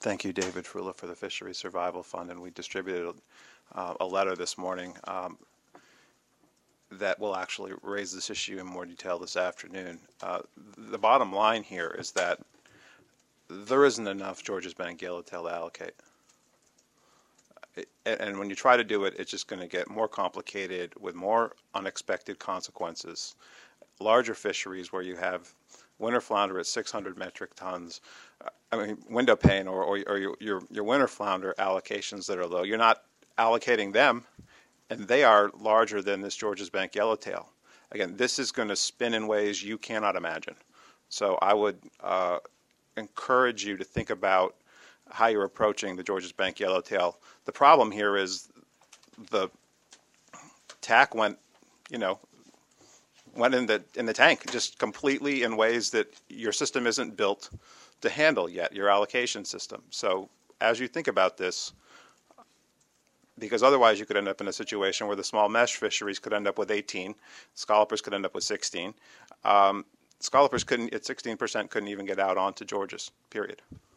Thank you, David Frula, for the Fisheries Survival Fund, and we distributed a letter this morning that will actually raise this issue in more detail this afternoon. The bottom line here is that there isn't enough Georges Bank Yellowtail to allocate. And when you try to do it, it's just going to get more complicated with more unexpected consequences. Larger fisheries where you have winter flounder at 600 metric tons, window pane or your winter flounder allocations that are low, you're not allocating them, and they are larger than this Georges Bank Yellowtail. Again, this is going to spin in ways you cannot imagine. So I would encourage you to think about how you're approaching the Georges Bank Yellowtail. The problem here is the TAC went in the tank just completely in ways that your system isn't built to handle yet, your allocation system. So as you think about this, because otherwise you could end up in a situation where the small mesh fisheries could end up with 18, scallopers could end up with 16. Scallopers couldn't, at 16%, couldn't even get out onto Georges, period.